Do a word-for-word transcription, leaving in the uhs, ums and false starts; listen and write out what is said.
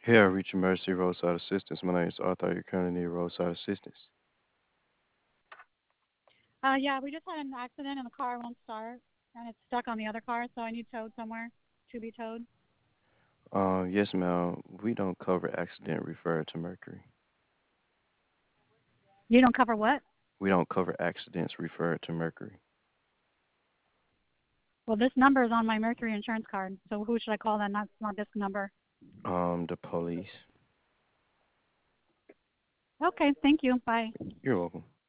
Hey, I reached Emergency Roadside Assistance. My name is Arthur. You currently need roadside assistance. Uh, yeah, we just had an accident and the car won't start, and it's stuck on the other car, so I need towed somewhere to be towed. Uh, yes, ma'am. We don't cover accident referred to Mercury. You don't cover what? We don't cover accidents referred to Mercury. Well, this number is on my Mercury insurance card, so who should I call then? Not not this number. Um, the police. Okay, thank you. Bye. You're welcome.